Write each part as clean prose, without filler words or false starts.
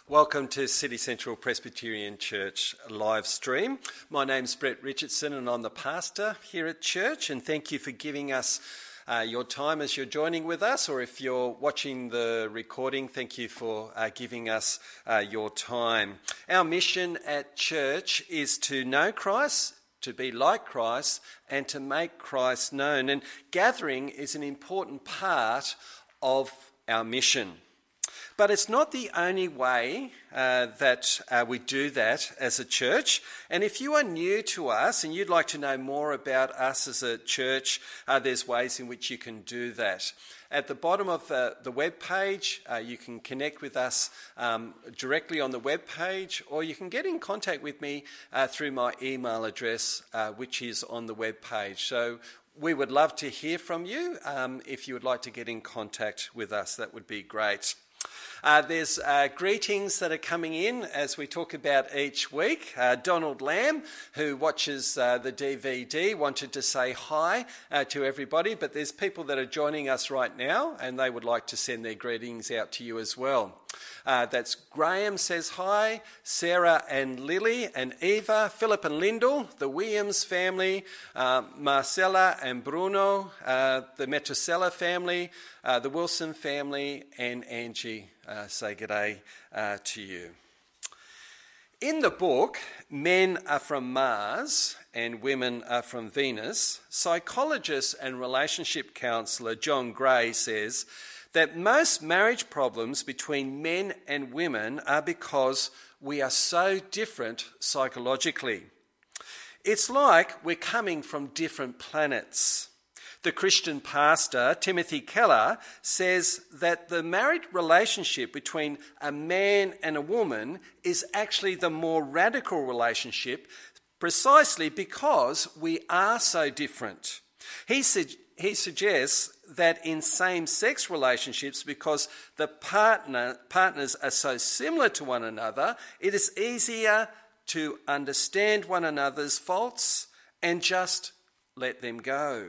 Welcome to City Central Presbyterian Church live stream. My name's Brett Richardson and I'm the pastor here at church, and thank you for giving us your time as you're joining with us, or if you're watching the recording, thank you for giving us your time. Our mission at church is to know Christ, to be like Christ, and to make Christ known. And gathering is an important part of our mission. But it's not the only way that we do that as a church. And if you are new to us and you'd like to know more about us as a church, there's ways in which you can do that. At the bottom of the web page, you can connect with us directly on the web page, or you can get in contact with me through my email address, which is on the web page. So we would love to hear from you. If you would like to get in contact with us, that would be great. There's greetings that are coming in as we talk about each week. Donald Lamb, who watches the DVD, wanted to say hi to everybody, but there's people that are joining us right now and they would like to send their greetings out to you as well. That's Graham says hi, Sarah and Lily and Eva, Philip and Lyndall, the Williams family, Marcella and Bruno, the Metrosella family, the Wilson family, and Angie say g'day to you. In the book, Men Are From Mars and Women Are From Venus, psychologist and relationship counsellor John Gray says that most marriage problems between men and women are because we are so different psychologically. It's like we're coming from different planets. The Christian pastor, Timothy Keller, says that the married relationship between a man and a woman is actually the more radical relationship precisely because we are so different. He suggests that in same-sex relationships, because the partners are so similar to one another, it is easier to understand one another's faults and just let them go.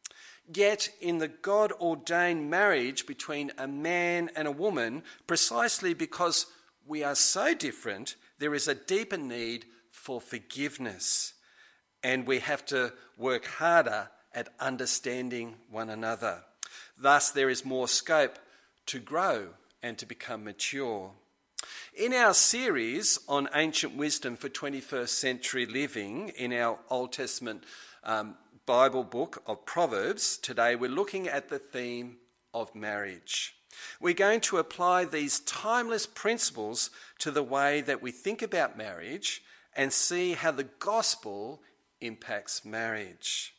Yet in the God-ordained marriage between a man and a woman, precisely because we are so different, there is a deeper need for forgiveness, and we have to work harder at understanding one another. Thus, there is more scope to grow and to become mature. In our series on ancient wisdom for 21st century living in our Old Testament Bible book of Proverbs, today we're looking at the theme of marriage. We're going to apply these timeless principles to the way that we think about marriage and see how the gospel impacts marriage.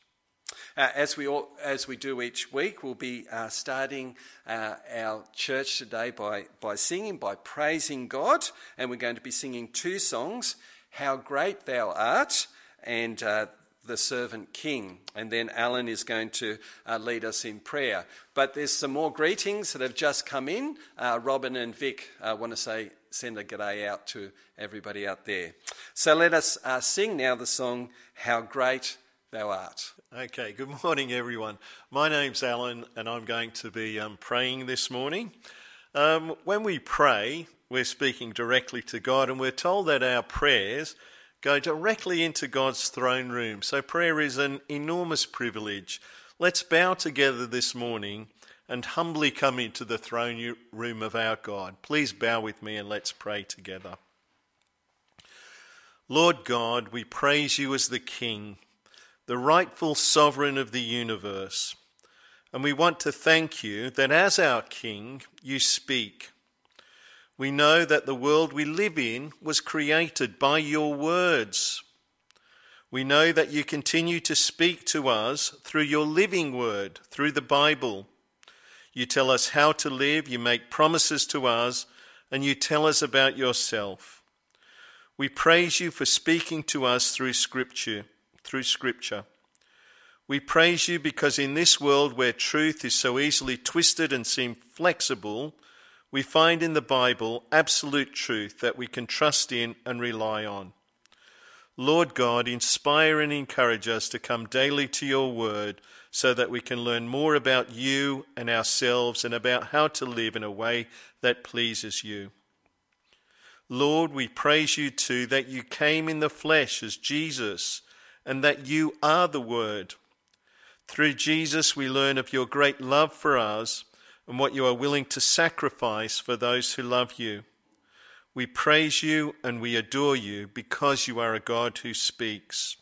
As we do each week, we'll be starting our church today by singing, by praising God, and we're going to be singing two songs, How Great Thou Art and The Servant King, and then Alan is going to lead us in prayer. But there's some more greetings that have just come in. Robin and Vic want to send a g'day out to everybody out there. So let us sing now the song, How Great Thou Art. Okay, good morning everyone. My name's Alan and I'm going to be praying this morning. When we pray, we're speaking directly to God, and we're told that our prayers go directly into God's throne room. So prayer is an enormous privilege. Let's bow together this morning and humbly come into the throne room of our God. Please bow with me and let's pray together. Lord God, we praise you as the King, the rightful sovereign of the universe. And we want to thank you that as our King, you speak. We know that the world we live in was created by your words. We know that you continue to speak to us through your living word, through the Bible. You tell us how to live, you make promises to us, and you tell us about yourself. We praise you for speaking to us through Scripture. We praise you because in this world where truth is so easily twisted and seems flexible, we find in the Bible absolute truth that we can trust in and rely on. Lord God, inspire and encourage us to come daily to your word so that we can learn more about you and ourselves and about how to live in a way that pleases you. Lord, we praise you too that you came in the flesh as Jesus and that you are the Word. Through Jesus we learn of your great love for us and what you are willing to sacrifice for those who love you. We praise you and we adore you because you are a God who speaks.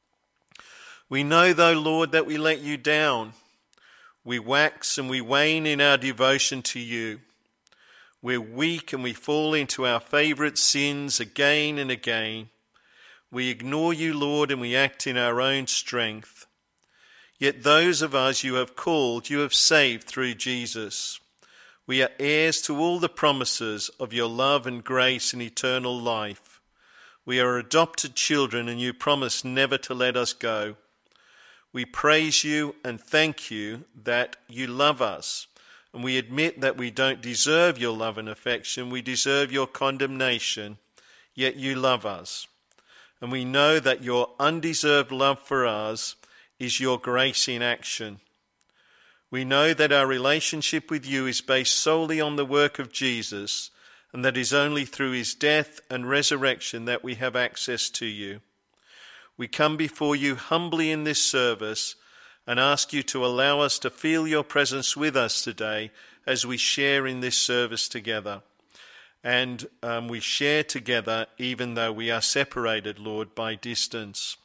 We know, though, Lord, that we let you down. We wax and we wane in our devotion to you. We're weak and we fall into our favourite sins again and again. We ignore you, Lord, and we act in our own strength. Yet those of us you have called, you have saved through Jesus. We are heirs to all the promises of your love and grace and eternal life. We are adopted children and you promise never to let us go. We praise you and thank you that you love us. And we admit that we don't deserve your love and affection. We deserve your condemnation, yet you love us. And we know that your undeserved love for us is your grace in action. We know that our relationship with you is based solely on the work of Jesus, and that it is only through his death and resurrection that we have access to you. We come before you humbly in this service and ask you to allow us to feel your presence with us today as we share in this service together. And we share together even though we are separated, Lord, by distance.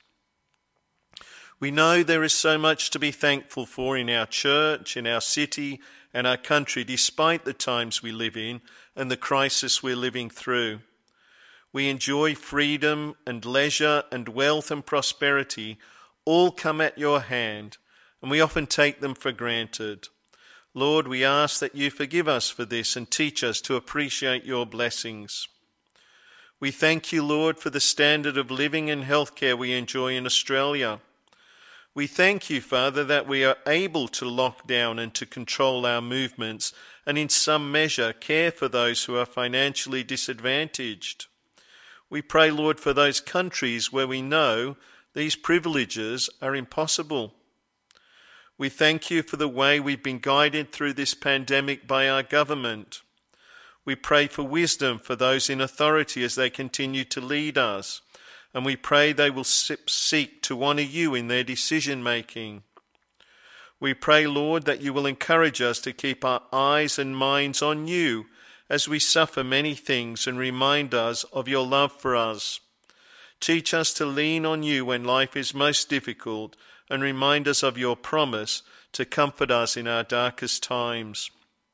We know there is so much to be thankful for in our church, in our city and our country, despite the times we live in and the crisis we're living through. We enjoy freedom and leisure and wealth and prosperity, all come at your hand, and we often take them for granted. Lord, we ask that you forgive us for this and teach us to appreciate your blessings. We thank you, Lord, for the standard of living and healthcare we enjoy in Australia. We thank you, Father, that we are able to lock down and to control our movements and in some measure care for those who are financially disadvantaged. We pray, Lord, for those countries where we know these privileges are impossible. We thank you for the way we've been guided through this pandemic by our government. We pray for wisdom for those in authority as they continue to lead us, and we pray they will seek to honour you in their decision-making. We pray, Lord, that you will encourage us to keep our eyes and minds on you as we suffer many things and remind us of your love for us. Teach us to lean on you when life is most difficult and remind us of your promise to comfort us in our darkest times.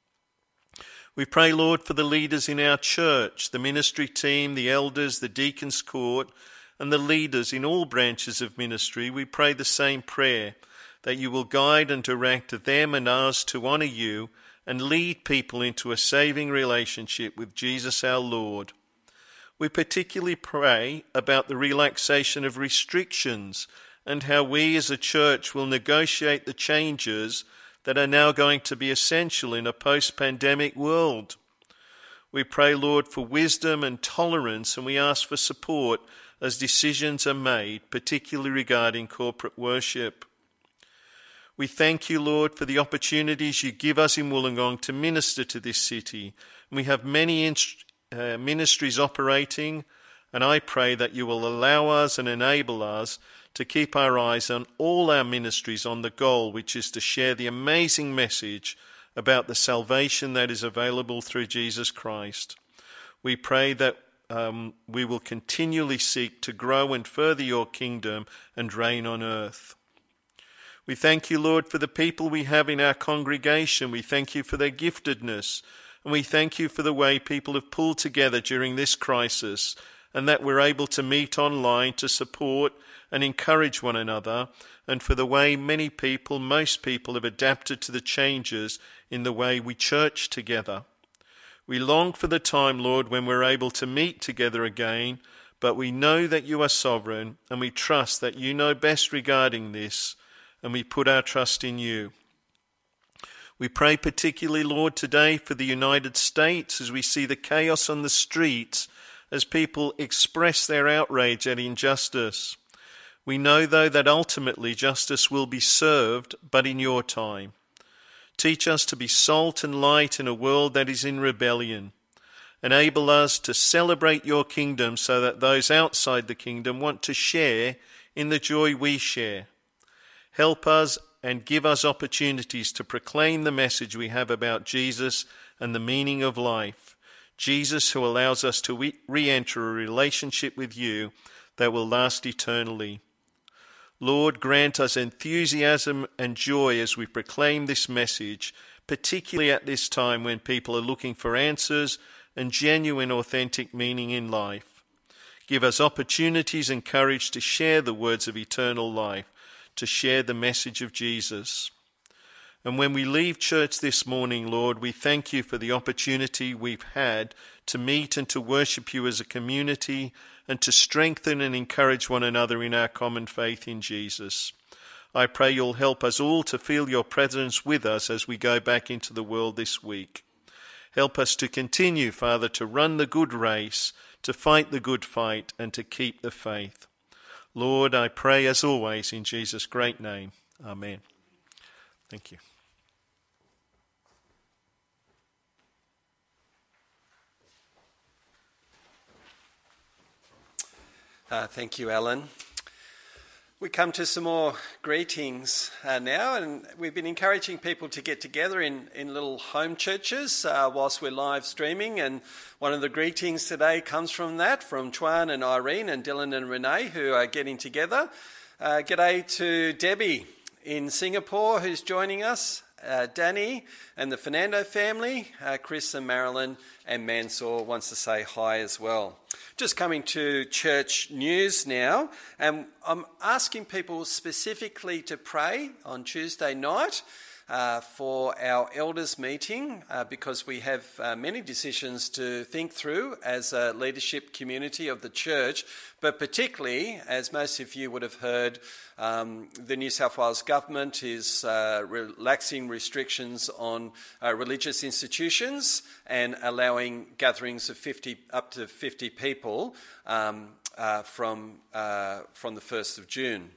We pray, Lord, for the leaders in our church, the ministry team, the elders, the deacons' court, and the leaders in all branches of ministry. We pray the same prayer, that you will guide and direct them and us to honour you and lead people into a saving relationship with Jesus our Lord. We particularly pray about the relaxation of restrictions and how we as a church will negotiate the changes that are now going to be essential in a post-pandemic world. We pray, Lord, for wisdom and tolerance, and we ask for support as decisions are made, particularly regarding corporate worship. We thank you, Lord, for the opportunities you give us in Wollongong to minister to this city. We have many ministries operating, and I pray that you will allow us and enable us to keep our eyes on all our ministries on the goal, which is to share the amazing message about the salvation that is available through Jesus Christ. We pray that we will continually seek to grow and further your kingdom and reign on earth. We thank you, Lord, for the people we have in our congregation. We thank you for their giftedness, and we thank you for the way people have pulled together during this crisis, and that we're able to meet online to support and encourage one another, and for the way most people have adapted to the changes in the way we church together. We long for the time, Lord, when we're able to meet together again, but we know that you are sovereign, and we trust that you know best regarding this, and we put our trust in you. We pray particularly, Lord, today for the United States as we see the chaos on the streets as people express their outrage at injustice. We know, though, that ultimately justice will be served, but in your time. Teach us to be salt and light in a world that is in rebellion. Enable us to celebrate your kingdom so that those outside the kingdom want to share in the joy we share. Help us and give us opportunities to proclaim the message we have about Jesus and the meaning of life. Jesus, who allows us to re-enter a relationship with you that will last eternally. Lord, grant us enthusiasm and joy as we proclaim this message, particularly at this time when people are looking for answers and genuine, authentic meaning in life. Give us opportunities and courage to share the words of eternal life, to share the message of Jesus. And when we leave church this morning, Lord, we thank you for the opportunity we've had to meet and to worship you as a community and to strengthen and encourage one another in our common faith in Jesus. I pray you'll help us all to feel your presence with us as we go back into the world this week. Help us to continue, Father, to run the good race, to fight the good fight, and to keep the faith. Lord, I pray as always in Jesus' great name. Amen. Thank you. Thank you, Alan. We come to some more greetings now, and we've been encouraging people to get together in little home churches whilst we're live streaming, and one of the greetings today comes from that, from Chuan and Irene and Dylan and Renee, who are getting together. G'day to Debbie in Singapore, who's joining us, Danny and the Fernando family, Chris and Marilyn, and Mansour wants to say hi as well. Just coming to church news now, and I'm asking people specifically to pray on Tuesday night for our elders meeting because we have many decisions to think through as a leadership community of the church, but particularly, as most of you would have heard, the New South Wales government is relaxing restrictions on religious institutions and allowing gatherings of up to 50 people from the 1st of June.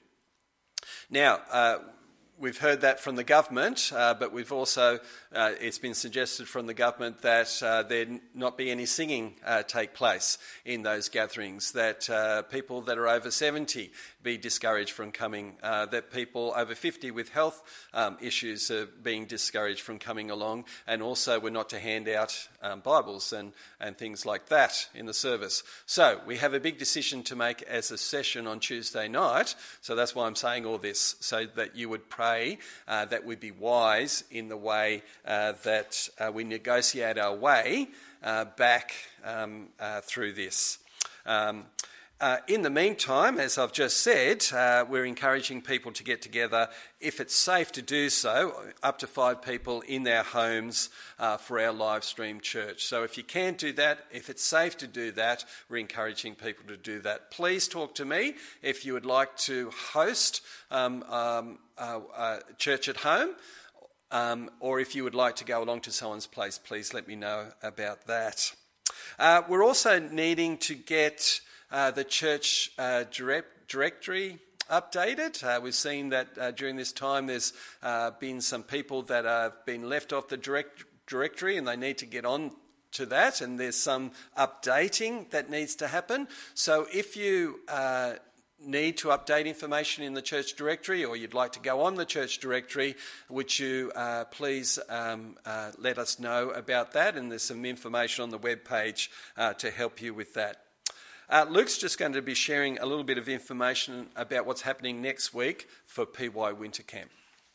Now, we've heard that from the government, but we've also, it's been suggested from the government that there not be any singing take place in those gatherings, that people that are over 70 be discouraged from coming, that people over 50 with health issues are being discouraged from coming along, and also we're not to hand out Bibles and things like that in the service. So we have a big decision to make as a session on Tuesday night, so that's why I'm saying all this, so that you would pray that we be wise in the way that we negotiate our way back through this. In the meantime, as I've just said, we're encouraging people to get together, if it's safe to do so, up to 5 people in their homes for our live stream church. So if you can't do that, if it's safe to do that, we're encouraging people to do that. Please talk to me if you would like to host church at home, or if you would like to go along to someone's place, please let me know about that. We're also needing to get the church directory updated. We've seen that during this time there's been some people that have been left off the directory and they need to get on to that, and there's some updating that needs to happen. So if you need to update information in the church directory, or you'd like to go on the church directory, would you please let us know about that, and there's some information on the webpage to help you with that. Luke's just going to be sharing a little bit of information about what's happening next week for PY Winter Camp.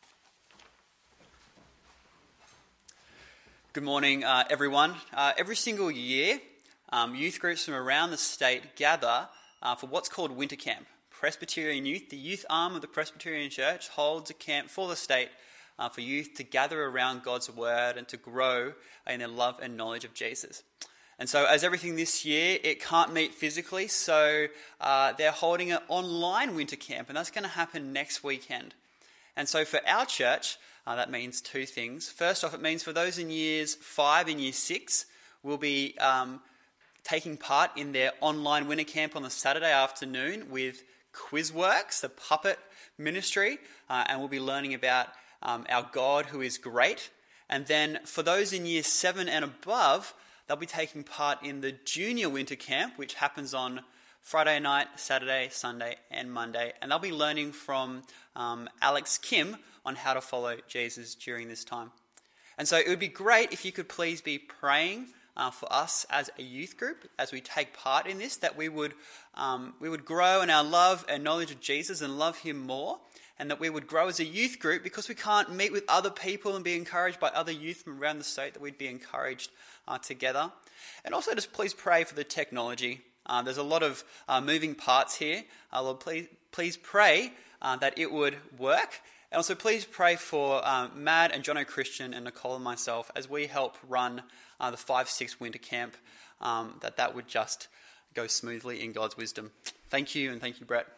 Good morning, everyone. Every single year, youth groups from around the state gather for what's called Winter Camp. Presbyterian Youth, the youth arm of the Presbyterian Church, holds a camp for the state for youth to gather around God's Word and to grow in their love and knowledge of Jesus. And so as everything this year, it can't meet physically, so they're holding an online winter camp, and that's going to happen next weekend. And so for our church, that means 2 things. First off, it means for those in years 5 and year 6, we'll be taking part in their online winter camp on the Saturday afternoon with Quizworks, the puppet ministry, and we'll be learning about our God who is great. And then for those in year 7 and above, they'll be taking part in the Junior Winter Camp, which happens on Friday night, Saturday, Sunday, and Monday. And they'll be learning from Alex Kim on how to follow Jesus during this time. And so it would be great if you could please be praying for us as a youth group as we take part in this, that we would grow in our love and knowledge of Jesus and love him more, and that we would grow as a youth group because we can't meet with other people and be encouraged by other youth from around the state, that we'd be encouraged together. And also just please pray for the technology. There's a lot of moving parts here. Lord, please pray that it would work. And also please pray for Mad and Jono Christian and Nicole and myself as we help run the 5-6 winter camp, that would just go smoothly in God's wisdom. Thank you, and thank you, Brett.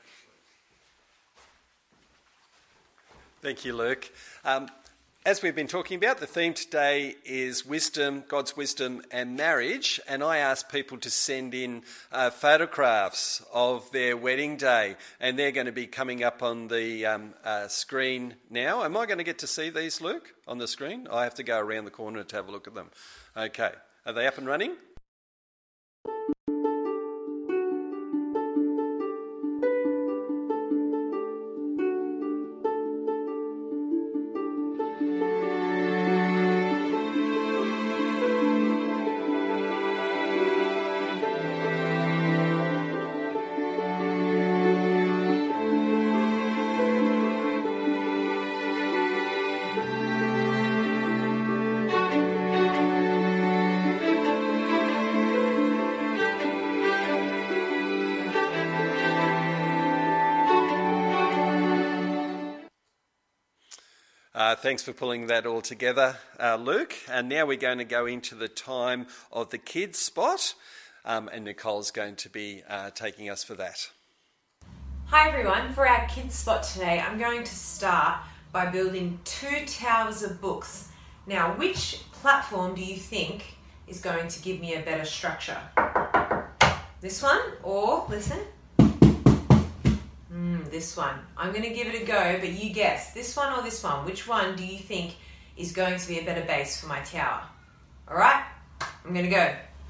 Thank you, Luke. As we've been talking about, the theme today is wisdom, God's wisdom and marriage. And I asked people to send in photographs of their wedding day. And they're going to be coming up on the screen now. Am I going to get to see these, Luke, on the screen? I have to go around the corner to have a look at them. Okay. Are they up and running? Thanks for pulling that all together, Luke. And now we're going to go into the time of the kids' spot, and Nicole's going to be taking us for that. Hi everyone, for our kids' spot today, I'm going to start by building 2 towers of books. Now, which platform do you think is going to give me a better structure? This one, or, listen, this one. I'm going to give it a go, but you guess, this one or this one? Which one do you think is going to be a better base for my tower? All right, I'm going to go.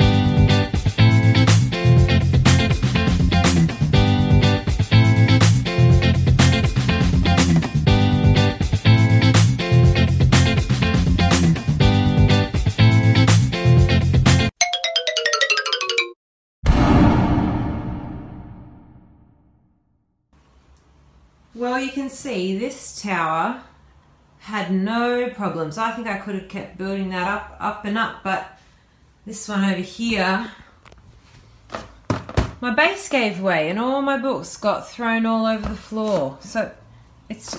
Well, you can see this tower had no problems. I think I could have kept building that up and up, but this one over here, my base gave way and all my books got thrown all over the floor. So it's,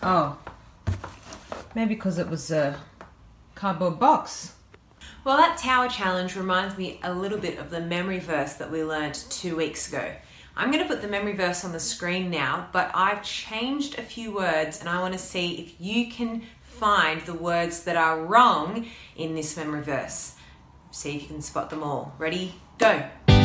maybe because it was a cardboard box. Well, that tower challenge reminds me a little bit of the memory verse that we learned 2 weeks ago. I'm going to put the memory verse on the screen now, but I've changed a few words and I want to see if you can find the words that are wrong in this memory verse. See if you can spot them all. Ready? Go!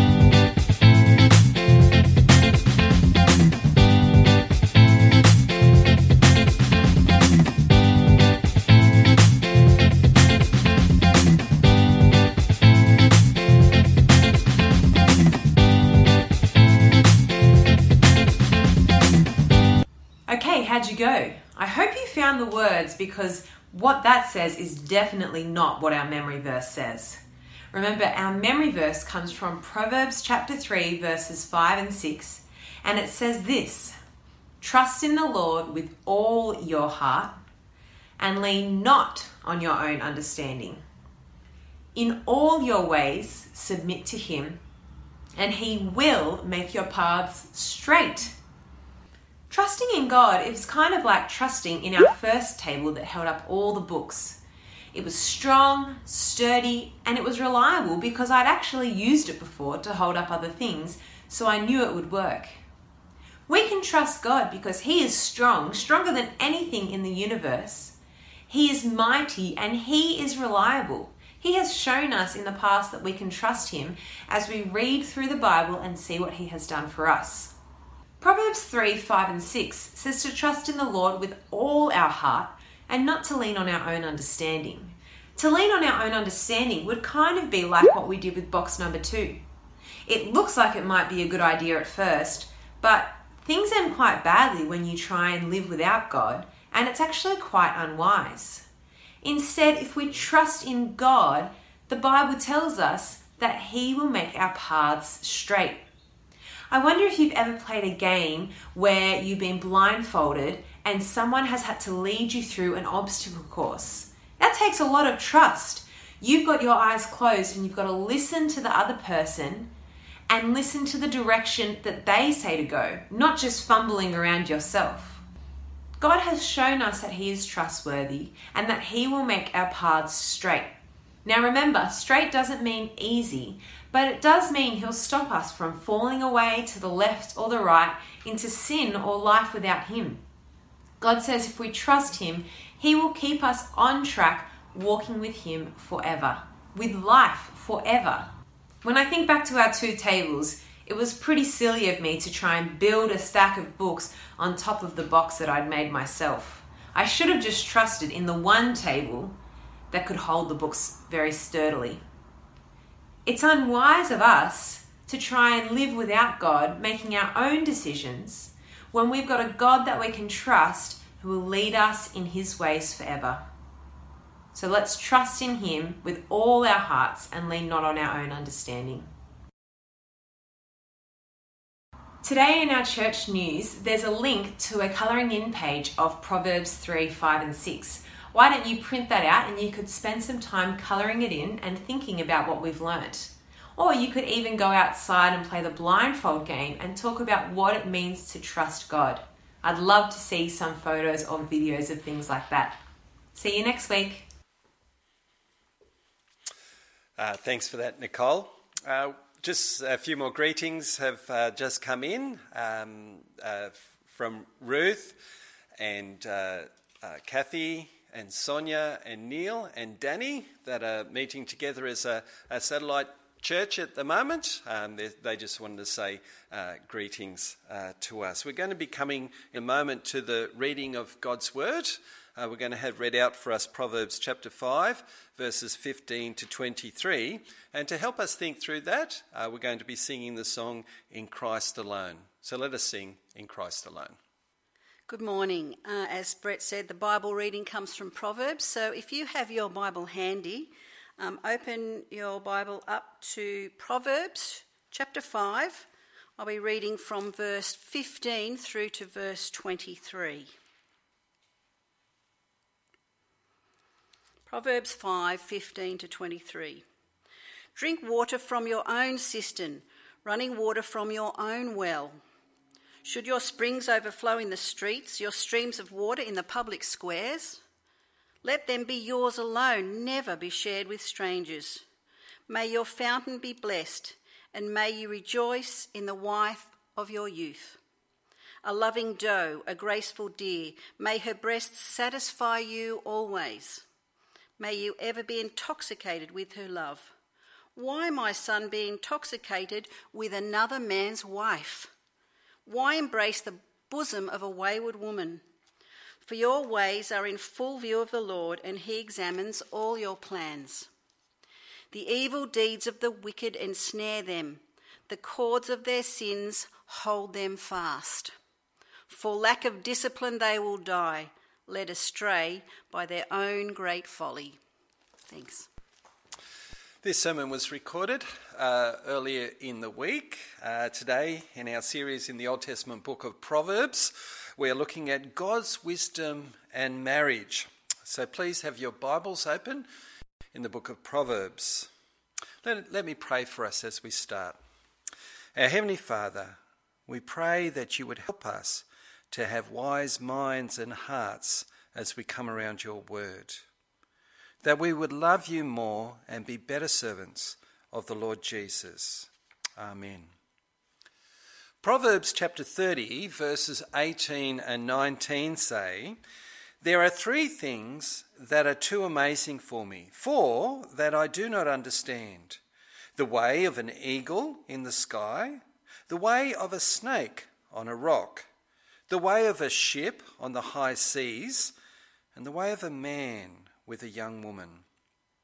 Okay, how'd you go? I hope you found the words, because what that says is definitely not what our memory verse says. Remember, our memory verse comes from Proverbs chapter 3, verses 5 and 6, and it says this: "Trust in the Lord with all your heart and lean not on your own understanding. In all your ways submit to him, and he will make your paths straight." Trusting in God is kind of like trusting in our first table that held up all the books. It was strong, sturdy, and it was reliable because I'd actually used it before to hold up other things, so I knew it would work. We can trust God because he is strong, stronger than anything in the universe. He is mighty and he is reliable. He has shown us in the past that we can trust him as we read through the Bible and see what he has done for us. Proverbs 3, 5 and 6 says to trust in the Lord with all our heart and not to lean on our own understanding. To lean on our own understanding would kind of be like what we did with box number 2. It looks like it might be a good idea at first, but things end quite badly when you try and live without God, and it's actually quite unwise. Instead, if we trust in God, the Bible tells us that He will make our paths straight. I wonder if you've ever played a game where you've been blindfolded and someone has had to lead you through an obstacle course. That takes a lot of trust. You've got your eyes closed and you've got to listen to the other person and listen to the direction that they say to go, not just fumbling around yourself. God has shown us that He is trustworthy and that He will make our paths straight. Now remember, straight doesn't mean easy, but it does mean He'll stop us from falling away to the left or the right into sin or life without Him. God says if we trust Him, He will keep us on track, walking with Him forever, with life forever. When I think back to our 2 tables, it was pretty silly of me to try and build a stack of books on top of the box that I'd made myself. I should have just trusted in the one table that could hold the books very sturdily. It's unwise of us to try and live without God, making our own decisions, when we've got a God that we can trust who will lead us in His ways forever. So let's trust in Him with all our hearts and lean not on our own understanding. Today in our church news, there's a link to a colouring in page of Proverbs 3, 5 and 6. Why don't you print that out and you could spend some time colouring it in and thinking about what we've learnt. Or you could even go outside and play the blindfold game and talk about what it means to trust God. I'd love to see some photos or videos of things like that. See you next week. Thanks for that, Nicole. Just a few more greetings have just come in from Ruth and Kathy and Sonia and Neil and Danny that are meeting together as a satellite church at the moment. They just wanted to say greetings to us. We're going to be coming in a moment to the reading of God's Word. We're going to have read out for us Proverbs chapter 5, verses 15 to 23. And to help us think through that, we're going to be singing the song In Christ Alone. So let us sing In Christ Alone. Good morning. As Brett said, the Bible reading comes from Proverbs. So if you have your Bible handy, open your Bible up to Proverbs chapter 5. I'll be reading from verse 15 through to verse 23. Proverbs 5, 15 to 23. Drink water from your own cistern, running water from your own well. Should your springs overflow in the streets, your streams of water in the public squares? Let them be yours alone, never be shared with strangers. May your fountain be blessed, and may you rejoice in the wife of your youth. A loving doe, a graceful deer, may her breasts satisfy you always. May you ever be intoxicated with her love. Why, my son, be intoxicated with another man's wife? Why embrace the bosom of a wayward woman? For your ways are in full view of the Lord, and He examines all your plans. The evil deeds of the wicked ensnare them. The cords of their sins hold them fast. For lack of discipline they will die, led astray by their own great folly. Thanks. This sermon was recorded earlier in the week. Today, in our series in the Old Testament book of Proverbs, we're looking at God's wisdom and marriage. So please have your Bibles open in the book of Proverbs. Let me pray for us as we start. Our Heavenly Father, we pray that you would help us to have wise minds and hearts as we come around your word, that we would love you more and be better servants of the Lord Jesus. Amen. Proverbs chapter 30, verses 18 and 19 say, "There are 3 things that are too amazing for me, 4 that I do not understand. The way of an eagle in the sky, the way of a snake on a rock, the way of a ship on the high seas, and the way of a man with a young woman.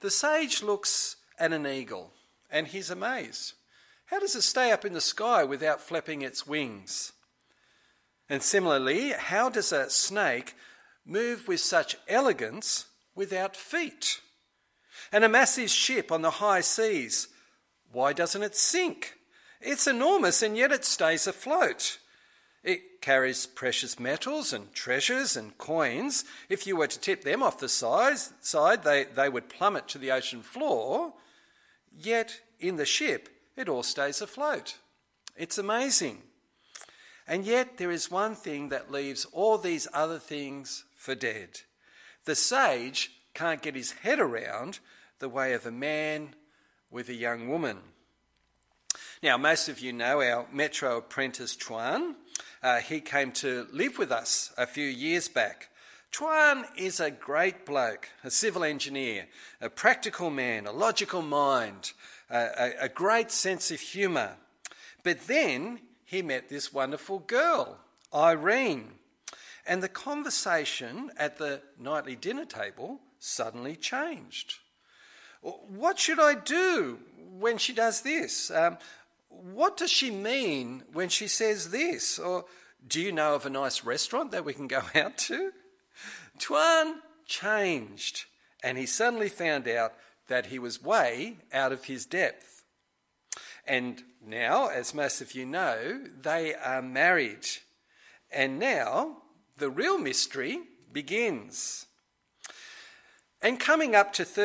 The sage looks at an eagle and he's amazed. How does it stay up in the sky without flapping its wings? And similarly, how does a snake move with such elegance without feet? And a massive ship on the high seas, why doesn't it sink? It's enormous and yet it stays afloat. It carries precious metals and treasures and coins. If you were to tip them off the side, they would plummet to the ocean floor. Yet in the ship, it all stays afloat. It's amazing. And yet there is one thing that leaves all these other things for dead. The sage can't get his head around the way of a man with a young woman. Now, most of you know our Metro apprentice, Chuan. He came to live with us a few years back. Chuan is a great bloke, a civil engineer, a practical man, a logical mind, a great sense of humour. But then he met this wonderful girl, Irene, and the conversation at the nightly dinner table suddenly changed. What should I do when she does this? What does she mean when she says this? Or do you know of a nice restaurant that we can go out to? Chuan changed, and he suddenly found out that he was way out of his depth. And now, as most of you know, they are married. And now the real mystery begins. And coming up to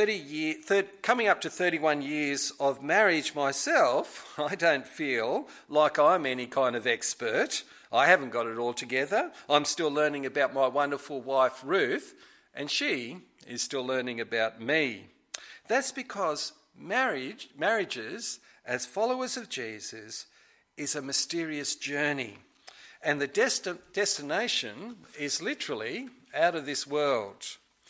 31 years of marriage myself, I don't feel like I'm any kind of expert. I haven't got it all together. I'm still learning about my wonderful wife, Ruth, and she is still learning about me. That's because marriages, as followers of Jesus, is a mysterious journey. And the destination is literally out of this world.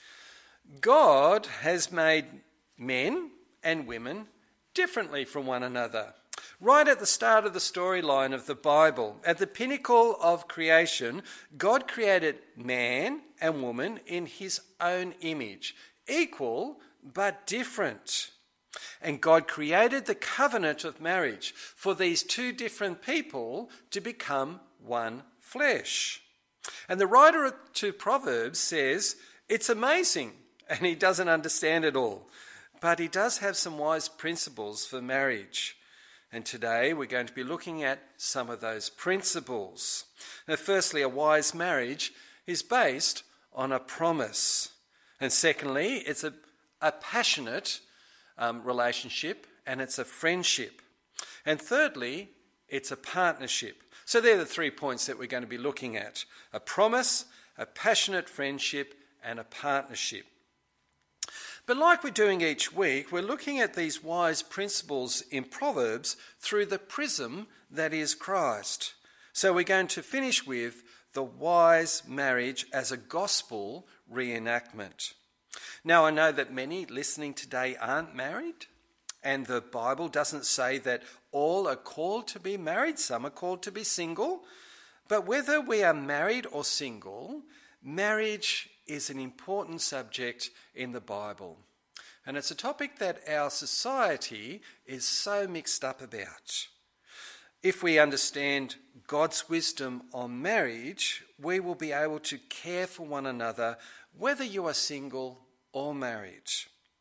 God has made men and women differently from one another. Right at the start of the storyline of the Bible, at the pinnacle of creation, God created man and woman in his own image, equal but different. And God created the covenant of marriage for these two different people to become one flesh. And the writer to Proverbs says, it's amazing, and he doesn't understand it all, but he does have some wise principles for marriage. And today we're going to be looking at some of those principles. Now, firstly, a wise marriage is based on a promise. And secondly, it's a passionate relationship, and it's a friendship. And thirdly, it's a partnership. So they're the 3 points that we're going to be looking at: a promise, a passionate friendship, and a partnership. But like we're doing each week, we're looking at these wise principles in Proverbs through the prism that is Christ. So we're going to finish with the wise marriage as a gospel reenactment. Now, I know that many listening today aren't married, and the Bible doesn't say that all are called to be married. Some are called to be single. But whether we are married or single, marriage is an important subject in the Bible. And it's a topic that our society is so mixed up about. If we understand God's wisdom on marriage, we will be able to care for one another, whether you are single or married.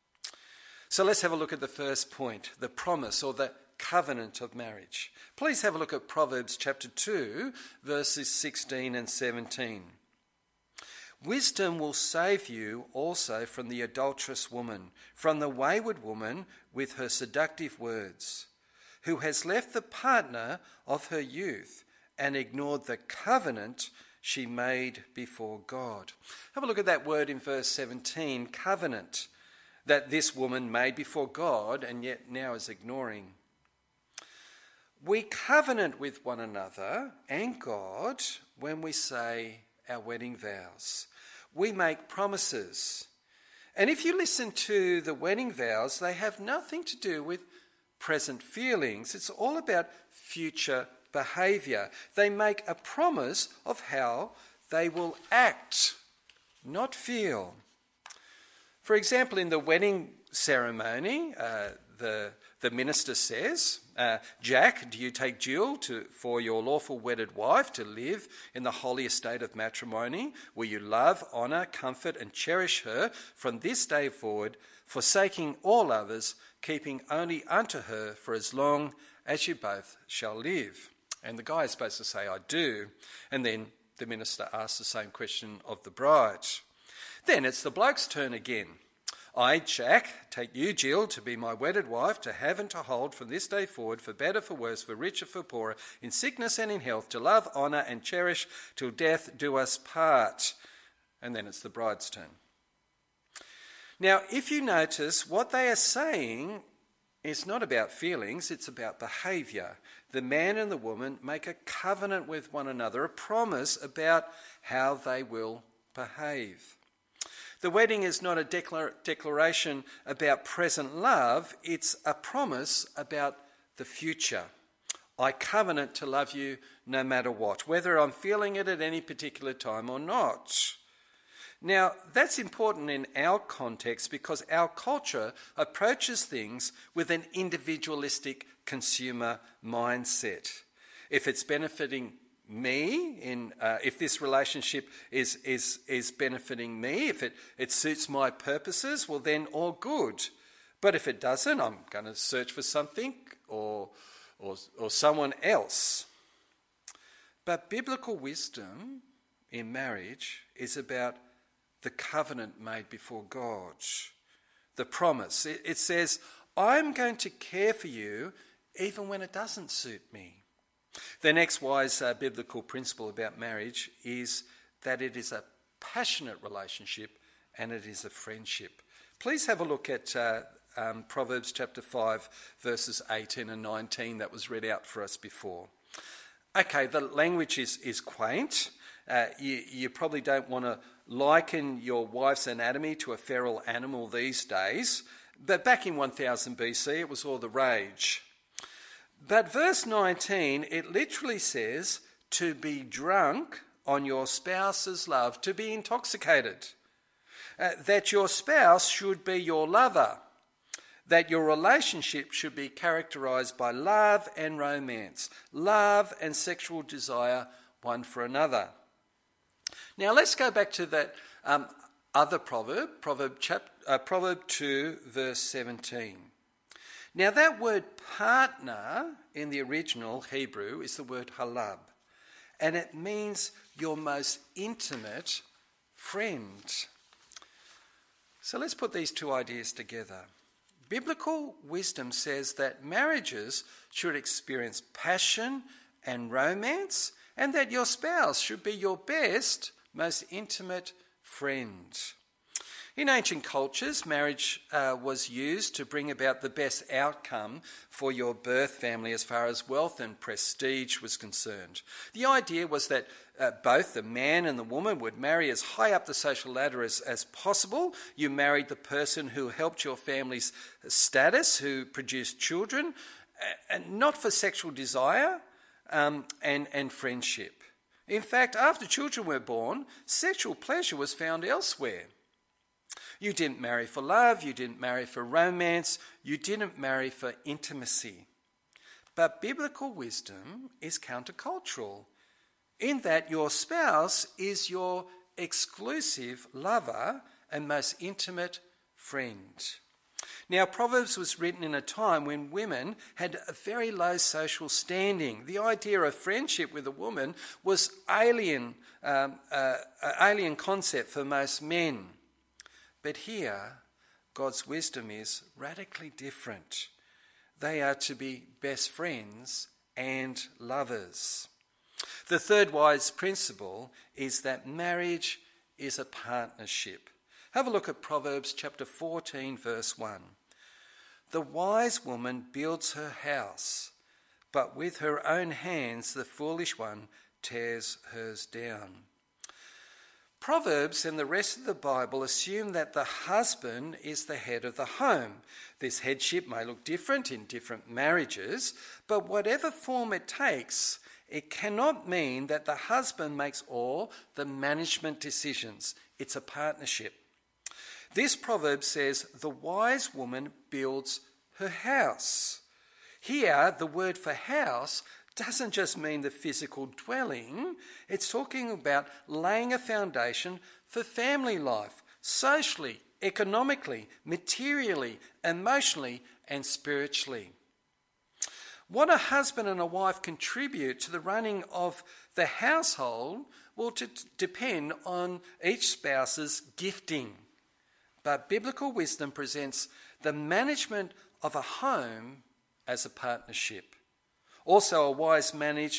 So let's have a look at the first point, the promise or the covenant of marriage. Please have a look at Proverbs chapter 2, verses 16 and 17. Wisdom will save you also from the adulterous woman, from the wayward woman with her seductive words, who has left the partner of her youth and ignored the covenant she made before God. Have a look at that word in verse 17, covenant, that this woman made before God and yet now is ignoring. We covenant with one another and God when we say our wedding vows. We make promises. And if you listen to the wedding vows, they have nothing to do with present feelings. It's all about future behaviour. They make a promise of how they will act, not feel. For example, in the wedding ceremony, the minister says, Jack, do you take Jill for your lawful wedded wife to live in the holy estate of matrimony? Will you love, honour, comfort and cherish her from this day forward, forsaking all others, keeping only unto her for as long as you both shall live? And the guy is supposed to say, I do. And then the minister asks the same question of the bride. Then it's the bloke's turn again. I, Jack, take you, Jill, to be my wedded wife, to have and to hold from this day forward, for better, for worse, for richer, for poorer, in sickness and in health, to love, honour and cherish till death do us part. And then it's the bride's turn. Now, if you notice, what they are saying is not about feelings, it's about behaviour. The man and the woman make a covenant with one another, a promise about how they will behave. The wedding is not a declaration about present love, it's a promise about the future. I covenant to love you no matter what, whether I'm feeling it at any particular time or not. Now, that's important in our context because our culture approaches things with an individualistic consumer mindset. If it's benefiting me, if this relationship is benefiting me, if it suits my purposes, well then all good. But if it doesn't, I'm going to search for something or someone else. But biblical wisdom in marriage is about the covenant made before God, the promise. It says, I'm going to care for you even when it doesn't suit me. The next wise biblical principle about marriage is that it is a passionate relationship and it is a friendship. Please have a look at Proverbs chapter 5, verses 18 and 19 that was read out for us before. Okay, the language is quaint. You probably don't want to liken your wife's anatomy to a feral animal these days, but back in 1000 BC it was all the rage. But verse 19, it literally says to be drunk on your spouse's love, to be intoxicated, that your spouse should be your lover, that your relationship should be characterised by love and romance, love and sexual desire one for another. Now let's go back to that other proverb, Proverb 2, verse 17. Now that word partner in the original Hebrew is the word halab, and it means your most intimate friend. So let's put these two ideas together. Biblical wisdom says that marriages should experience passion and romance, and that your spouse should be your best, most intimate friend. In ancient cultures, marriage was used to bring about the best outcome for your birth family as far as wealth and prestige was concerned. The idea was that both the man and the woman would marry as high up the social ladder as possible. You married the person who helped your family's status, who produced children, and not for sexual desire and friendship. In fact, after children were born, sexual pleasure was found elsewhere. You didn't marry for love, you didn't marry for romance, you didn't marry for intimacy. But biblical wisdom is countercultural in that your spouse is your exclusive lover and most intimate friend. Now, Proverbs was written in a time when women had a very low social standing. The idea of friendship with a woman was alien concept for most men. But here, God's wisdom is radically different. They are to be best friends and lovers. The third wise principle is that marriage is a partnership. Have a look at Proverbs chapter 14, verse 1. The wise woman builds her house, but with her own hands the foolish one tears hers down. Proverbs and the rest of the Bible assume that the husband is the head of the home. This headship may look different in different marriages, but whatever form it takes, it cannot mean that the husband makes all the management decisions. It's a partnership. This proverb says, the wise woman builds her house. Here, the word for house doesn't just mean the physical dwelling. It's talking about laying a foundation for family life, socially, economically, materially, emotionally, and spiritually. What a husband and a wife contribute to the running of the household will depend on each spouse's gifting. But biblical wisdom presents the management of a home as a partnership. Also, a wise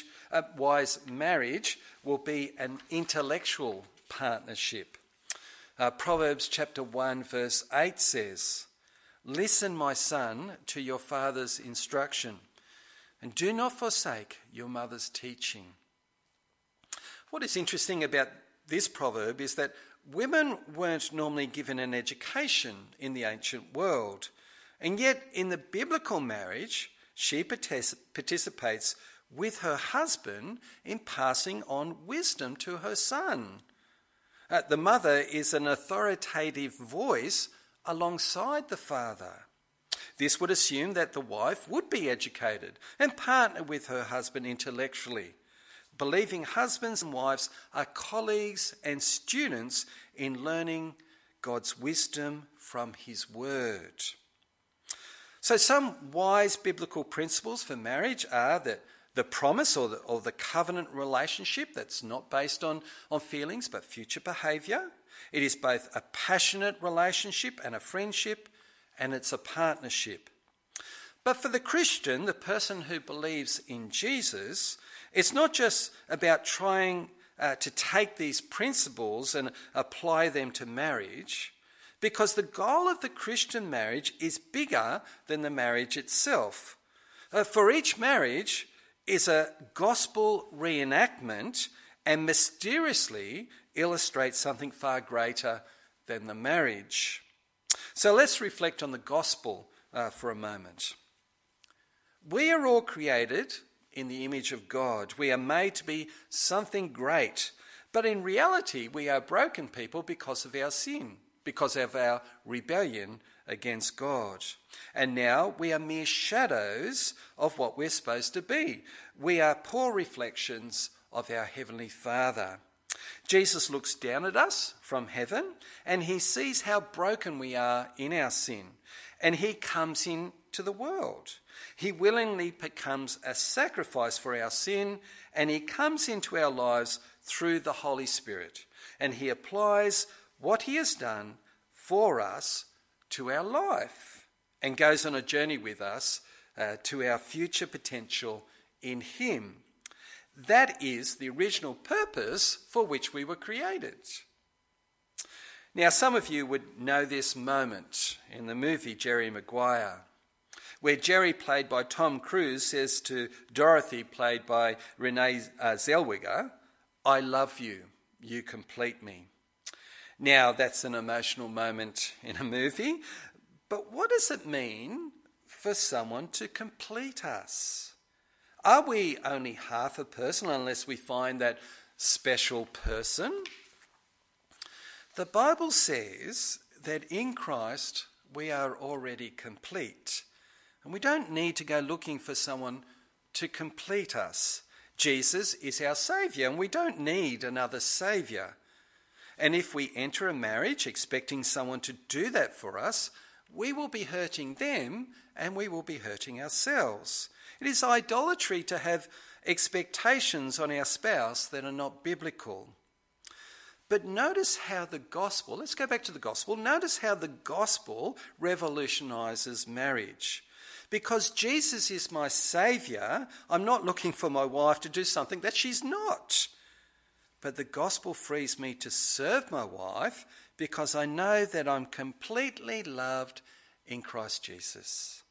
marriage will be an intellectual partnership. Proverbs chapter 1 verse 8 says, "Listen, my son, to your father's instruction, and do not forsake your mother's teaching." What is interesting about this proverb is that women weren't normally given an education in the ancient world. And yet, in the biblical marriage, she participates with her husband in passing on wisdom to her son. The mother is an authoritative voice alongside the father. This would assume that the wife would be educated and partner with her husband intellectually. Believing husbands and wives are colleagues and students in learning God's wisdom from his word. So some wise biblical principles for marriage are that the promise or the covenant relationship that's not based on feelings but future behaviour. It is both a passionate relationship and a friendship, and it's a partnership. But for the Christian, the person who believes in Jesus, it's not just about trying to take these principles and apply them to marriage, because the goal of the Christian marriage is bigger than the marriage itself. For each marriage is a gospel reenactment and mysteriously illustrates something far greater than the marriage. So let's reflect on the gospel for a moment. We are all created in the image of God. We are made to be something great. But in reality, we are broken people because of our sin, because of our rebellion against God. And now we are mere shadows of what we're supposed to be. We are poor reflections of our Heavenly Father. Jesus looks down at us from heaven and he sees how broken we are in our sin. And he comes into the world. He willingly becomes a sacrifice for our sin, and he comes into our lives through the Holy Spirit. And he applies what he has done for us to our life and goes on a journey with us to our future potential in him. That is the original purpose for which we were created. Now, some of you would know this moment in the movie Jerry Maguire, where Jerry, played by Tom Cruise, says to Dorothy, played by Renee Zellweger, "I love you, you complete me." Now, that's an emotional moment in a movie, but what does it mean for someone to complete us? Are we only half a person unless we find that special person? The Bible says that in Christ we are already complete. And we don't need to go looking for someone to complete us. Jesus is our Saviour, and we don't need another Saviour. And if we enter a marriage expecting someone to do that for us, we will be hurting them and we will be hurting ourselves. It is idolatry to have expectations on our spouse that are not biblical. But notice how the gospel, let's go back to the gospel, notice how the gospel revolutionises marriage. Because Jesus is my Saviour, I'm not looking for my wife to do something that she's not. But the gospel frees me to serve my wife because I know that I'm completely loved in Christ Jesus.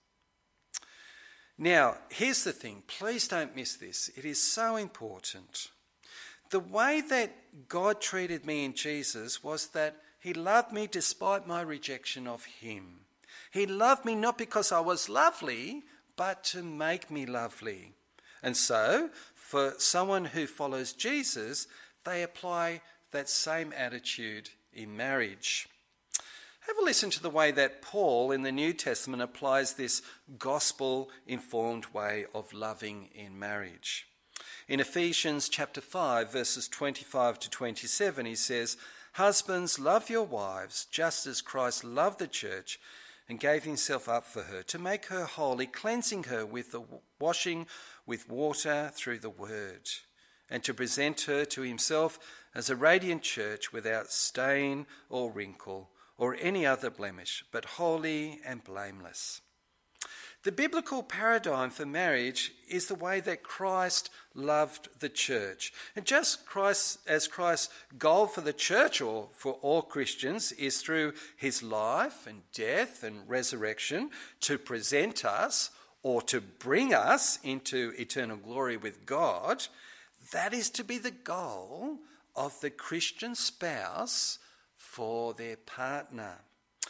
Now, here's the thing. Please don't miss this. It is so important. The way that God treated me in Jesus was that he loved me despite my rejection of him. He loved me not because I was lovely, but to make me lovely. And so, for someone who follows Jesus, they apply that same attitude in marriage. Have a listen to the way that Paul in the New Testament applies this gospel-informed way of loving in marriage. In Ephesians chapter 5, verses 25 to 27, he says, "Husbands, love your wives, just as Christ loved the church and gave himself up for her, to make her holy, cleansing her with the washing with water through the word, and to present her to himself as a radiant church without stain or wrinkle or any other blemish, but holy and blameless." The biblical paradigm for marriage is the way that Christ loved the church. And just as Christ's goal for the church, or for all Christians, is through his life and death and resurrection to present us or to bring us into eternal glory with God, that is to be the goal of the Christian spouse for their partner.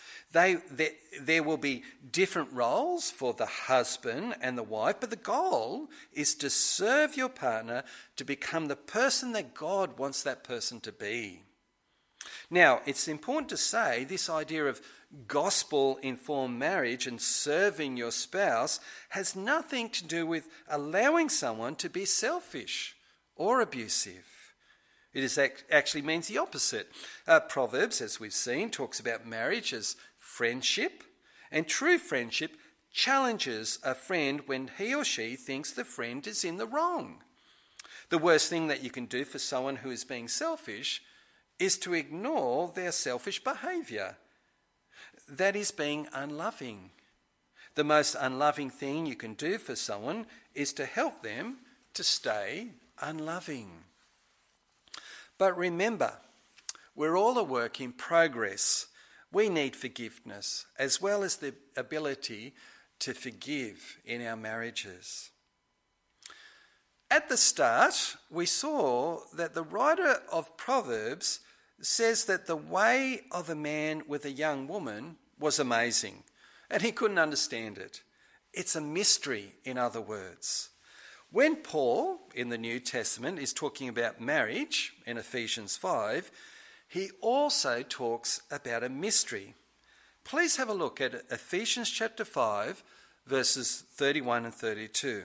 There will be different roles for the husband and the wife, but the goal is to serve your partner to become the person that God wants that person to be. Now, it's important to say this idea of gospel-informed marriage and serving your spouse has nothing to do with allowing someone to be selfish or abusive. It actually means the opposite. Proverbs, as we've seen, talks about marriage as friendship, and true friendship challenges a friend when he or she thinks the friend is in the wrong. The worst thing that you can do for someone who is being selfish is to ignore their selfish behaviour. That is being unloving. The most unloving thing you can do for someone is to help them to stay unloving. But remember, we're all a work in progress. We need forgiveness as well as the ability to forgive in our marriages. At the start, we saw that the writer of Proverbs says that the way of a man with a young woman was amazing, and he couldn't understand it. It's a mystery, in other words. When Paul, in the New Testament, is talking about marriage in Ephesians 5, he also talks about a mystery. Please have a look at Ephesians chapter 5, verses 31 and 32.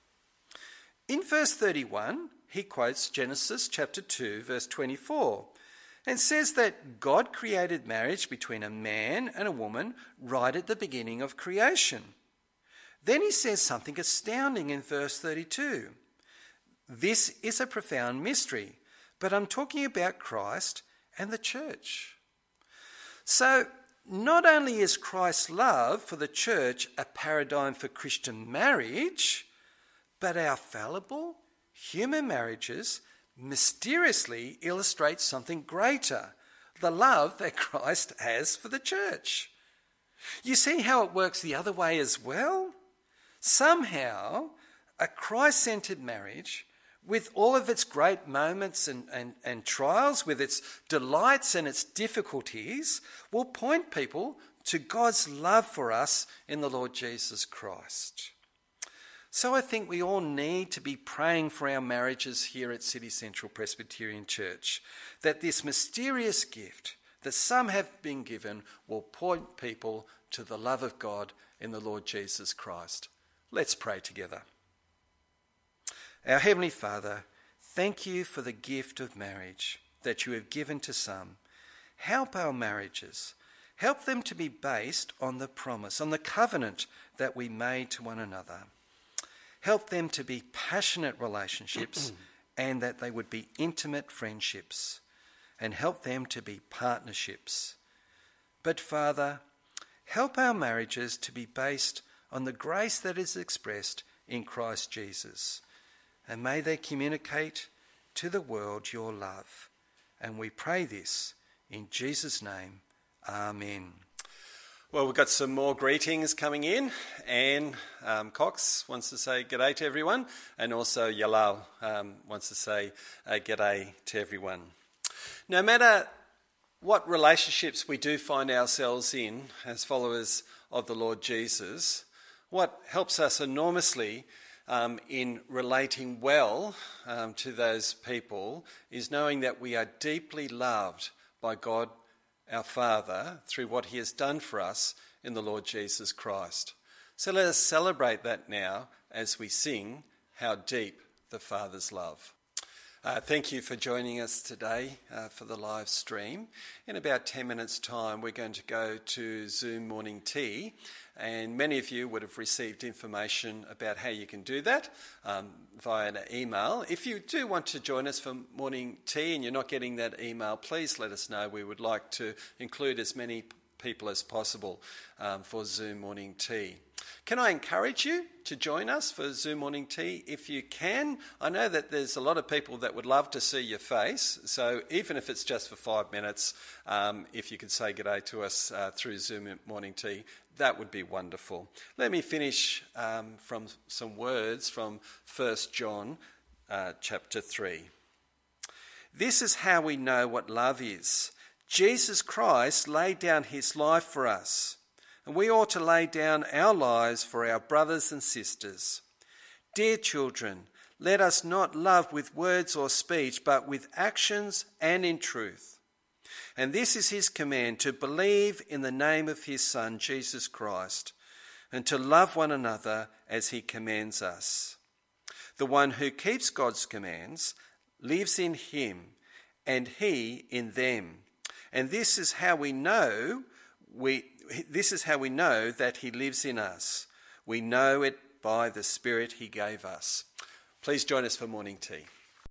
In verse 31, he quotes Genesis chapter 2, verse 24, and says that God created marriage between a man and a woman right at the beginning of creation. Then he says something astounding in verse 32. This is a profound mystery, but I'm talking about Christ and the church. So, not only is Christ's love for the church a paradigm for Christian marriage, but our fallible human marriages mysteriously illustrate something greater, the love that Christ has for the church. You see how it works the other way as well? Somehow, a Christ-centered marriage, with all of its great moments and trials, with its delights and its difficulties, will point people to God's love for us in the Lord Jesus Christ. So I think we all need to be praying for our marriages here at City Central Presbyterian Church, that this mysterious gift that some have been given will point people to the love of God in the Lord Jesus Christ. Let's pray together. Our Heavenly Father, thank you for the gift of marriage that you have given to some. Help our marriages. Help them to be based on the promise, on the covenant that we made to one another. Help them to be passionate relationships and that they would be intimate friendships. And help them to be partnerships. But Father, help our marriages to be based on the grace that is expressed in Christ Jesus. And may they communicate to the world your love. And we pray this in Jesus' name. Amen. Well, we've got some more greetings coming in. Anne Cox wants to say g'day to everyone. And also Yalal wants to say g'day to everyone. No matter what relationships we do find ourselves in as followers of the Lord Jesus, what helps us enormously in relating well to those people is knowing that we are deeply loved by God our Father through what he has done for us in the Lord Jesus Christ. So let us celebrate that now as we sing How Deep the Father's Love. Thank you for joining us today for the live stream. In about 10 minutes' time, we're going to go to Zoom morning tea, and many of you would have received information about how you can do that via an email. If you do want to join us for morning tea and you're not getting that email, please let us know. We would like to include as many people as possible for Zoom morning tea. Can I encourage you to join us for Zoom morning tea if you can? I know that there's a lot of people that would love to see your face, so even if it's just for 5 minutes, if you could say g'day to us through Zoom morning tea, that would be wonderful. Let me finish from some words from 1 John chapter 3. This is how we know what love is. Jesus Christ laid down his life for us, and we ought to lay down our lives for our brothers and sisters. Dear children, let us not love with words or speech, but with actions and in truth. And this is his command, to believe in the name of his Son, Jesus Christ, and to love one another as he commands us. The one who keeps God's commands lives in him, and he in them. And this is how we know that he lives in us. We know it by the Spirit he gave us. Please join us for morning tea.